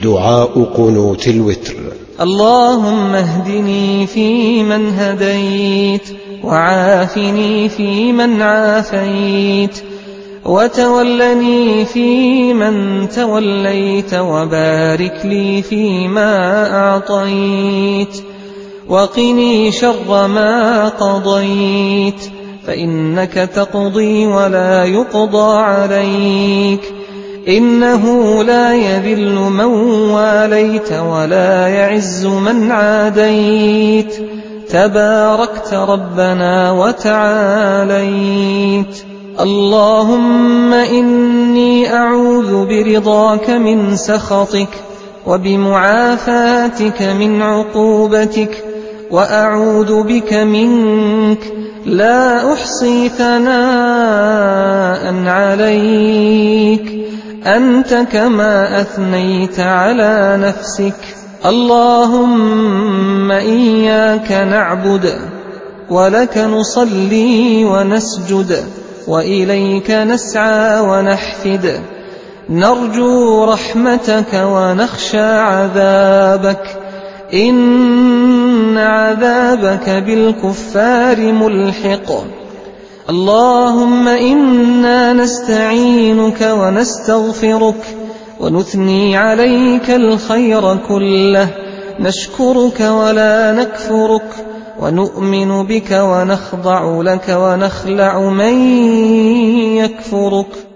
دعاء قنوت الوتر. اللهم اهدني فيمن هديت، وعافني فيمن عافيت، وتولني فيمن توليت، وبارك لي فيما أعطيت، وقني شر ما قضيت، فإنك تقضي ولا يقضى عليك، إنه لا يذل من واليت ولا يعز من عاديت، تباركت ربنا وتعاليت. اللهم إني أعوذ برضاك من سخطك، وبمعافاتك من عقوبتك، وأعوذ بك منك، لا أحصي ثناء عليك، أنت كما أثنيت على نفسك. اللهم إياك نعبد، ولك نصلي ونسجد، وإليك نسعى ونحفد، نرجو رحمتك ونخشى عذابك، إن عذابك بالكفار ملحق. اللهم إنا نستعينك ونستغفرك، ونثني عليك الخير كله، نشكرك ولا نكفرك، ونؤمن بك ونخضع لك ونخلع من يكفرك.